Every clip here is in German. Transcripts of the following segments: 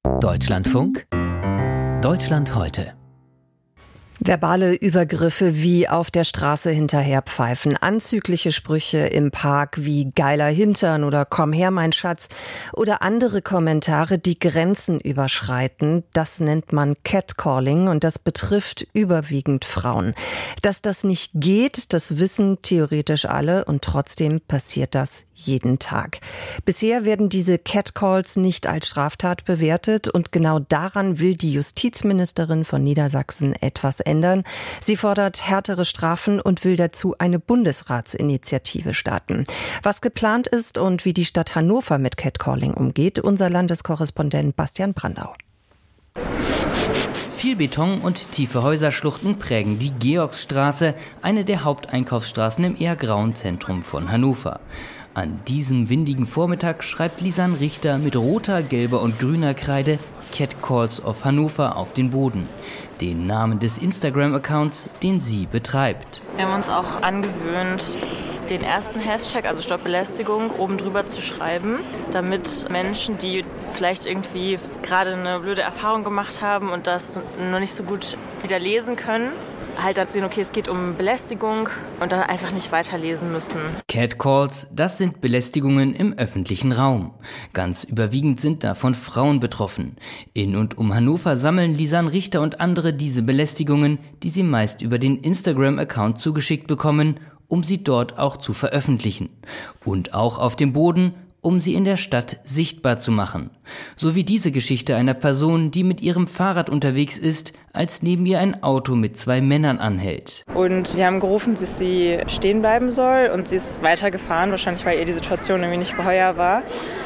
Deutschlandfunk, Deutschland heute. Verbale Übergriffe wie auf der Straße hinterherpfeifen, anzügliche Sprüche im Park wie geiler Hintern oder komm her, mein Schatz oder andere Kommentare, die Grenzen überschreiten, das nennt man Catcalling und das betrifft überwiegend Frauen. Dass das nicht geht, das wissen theoretisch alle und trotzdem passiert das jeden Tag. Bisher werden diese Catcalls nicht als Straftat bewertet und genau daran will die Justizministerin von Niedersachsen etwas ändern. Sie fordert härtere Strafen und will dazu eine Bundesratsinitiative starten. Was geplant ist und wie die Stadt Hannover mit Catcalling umgeht, unser Landeskorrespondent Bastian Brandau. Viel Beton und tiefe Häuserschluchten prägen die Georgsstraße, eine der Haupteinkaufsstraßen im eher grauen Zentrum von Hannover. An diesem windigen Vormittag schreibt Lisanne Richter mit roter, gelber und grüner Kreide Catcalls of Hannover auf den Boden. Den Namen des Instagram-Accounts, den sie betreibt. Wir haben uns auch angewöhnt, den ersten Hashtag, also Stopp Belästigung, oben drüber zu schreiben, damit Menschen, die vielleicht irgendwie gerade eine blöde Erfahrung gemacht haben und das noch nicht so gut wieder lesen können, halt dann sehen, okay, es geht um Belästigung und dann einfach nicht weiterlesen müssen. Catcalls, das sind Belästigungen im öffentlichen Raum. Ganz überwiegend sind davon Frauen betroffen. In und um Hannover sammeln Lisanne Richter und andere diese Belästigungen, die sie meist über den Instagram-Account zugeschickt bekommen, um sie dort auch zu veröffentlichen. Und auch auf dem Boden, um sie in der Stadt sichtbar zu machen. So wie diese Geschichte einer Person, die mit ihrem Fahrrad unterwegs ist, als neben ihr ein Auto mit 2 Männern anhält. Und sie haben gerufen, dass sie stehen bleiben soll und sie ist weitergefahren, wahrscheinlich weil ihr die Situation irgendwie nicht geheuer war.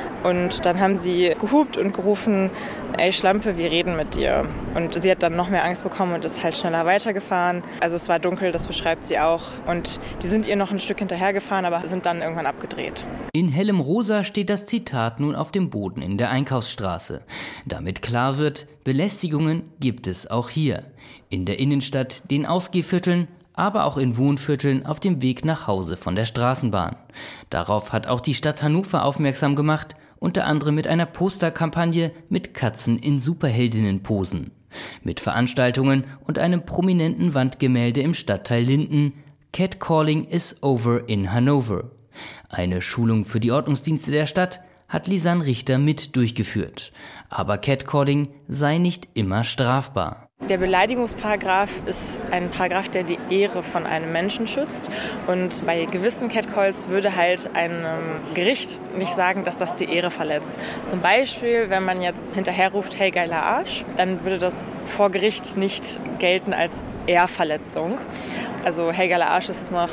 Und dann haben sie gehupt und gerufen, ey Schlampe, wir reden mit dir. Und sie hat dann noch mehr Angst bekommen und ist halt schneller weitergefahren. Also es war dunkel, das beschreibt sie auch. Und die sind ihr noch ein Stück hinterhergefahren, aber sind dann irgendwann abgedreht. In hellem Rosa steht das Zitat nun auf dem Boden in der Einkaufsstraße. Damit klar wird, Belästigungen gibt es auch hier. In der Innenstadt, den Ausgehvierteln, aber auch in Wohnvierteln auf dem Weg nach Hause von der Straßenbahn. Darauf hat auch die Stadt Hannover aufmerksam gemacht, unter anderem mit einer Posterkampagne mit Katzen in Superheldinnenposen. Mit Veranstaltungen und einem prominenten Wandgemälde im Stadtteil Linden. Catcalling is over in Hannover. Eine Schulung für die Ordnungsdienste der Stadt hat Lisanne Richter mit durchgeführt. Aber Catcalling sei nicht immer strafbar. Der Beleidigungsparagraf ist ein Paragraph, der die Ehre von einem Menschen schützt. Und bei gewissen Catcalls würde halt ein Gericht nicht sagen, dass das die Ehre verletzt. Zum Beispiel, wenn man jetzt hinterher ruft, hey geiler Arsch, dann würde das vor Gericht nicht gelten als Ehrverletzung. Also hey geiler Arsch ist jetzt noch...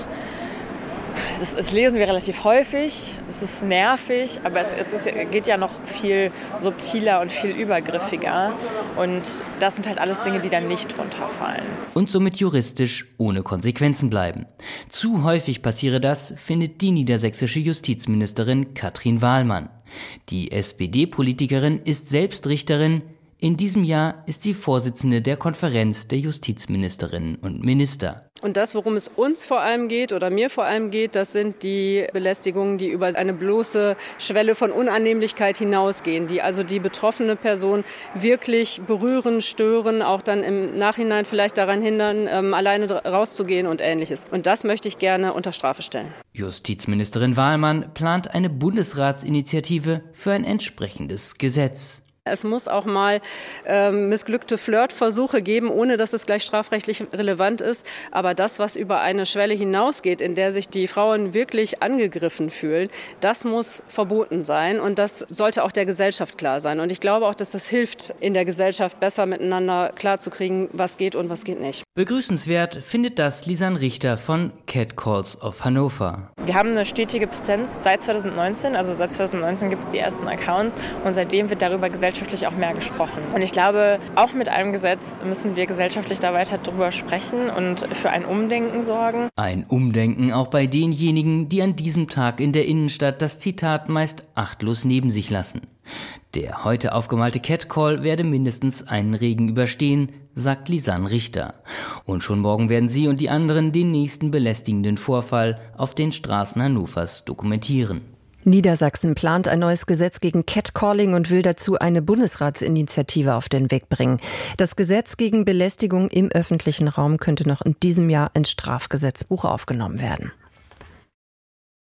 Das lesen wir relativ häufig, es ist nervig, aber es geht ja noch viel subtiler und viel übergriffiger. Und das sind halt alles Dinge, die dann nicht drunter fallen. Und somit juristisch ohne Konsequenzen bleiben. Zu häufig passiere das, findet die niedersächsische Justizministerin Katrin Wahlmann. Die SPD-Politikerin ist selbst Richterin. In diesem Jahr ist sie Vorsitzende der Konferenz der Justizministerinnen und Minister. Und das, worum es uns vor allem geht oder mir vor allem geht, das sind die Belästigungen, die über eine bloße Schwelle von Unannehmlichkeit hinausgehen, die also die betroffene Person wirklich berühren, stören, auch dann im Nachhinein vielleicht daran hindern, alleine rauszugehen und Ähnliches. Und das möchte ich gerne unter Strafe stellen. Justizministerin Wahlmann plant eine Bundesratsinitiative für ein entsprechendes Gesetz. Es muss auch mal missglückte Flirtversuche geben, ohne dass es gleich strafrechtlich relevant ist. Aber das, was über eine Schwelle hinausgeht, in der sich die Frauen wirklich angegriffen fühlen, das muss verboten sein. Und das sollte auch der Gesellschaft klar sein. Und ich glaube auch, dass das hilft, in der Gesellschaft besser miteinander klarzukriegen, was geht und was geht nicht. Begrüßenswert findet das Lisanne Richter von Catcalls of Hannover. Wir haben eine stetige Präsenz seit 2019. Also seit 2019 gibt es die ersten Accounts und seitdem wird darüber gesellschaftlich auch mehr gesprochen. Und ich glaube, auch mit einem Gesetz müssen wir gesellschaftlich da weiter drüber sprechen und für ein Umdenken sorgen. Ein Umdenken auch bei denjenigen, die an diesem Tag in der Innenstadt das Zitat meist achtlos neben sich lassen. Der heute aufgemalte Catcall werde mindestens einen Regen überstehen, sagt Lisanne Richter. Und schon morgen werden sie und die anderen den nächsten belästigenden Vorfall auf den Straßen Hannovers dokumentieren. Niedersachsen plant ein neues Gesetz gegen Catcalling und will dazu eine Bundesratsinitiative auf den Weg bringen. Das Gesetz gegen Belästigung im öffentlichen Raum könnte noch in diesem Jahr ins Strafgesetzbuch aufgenommen werden.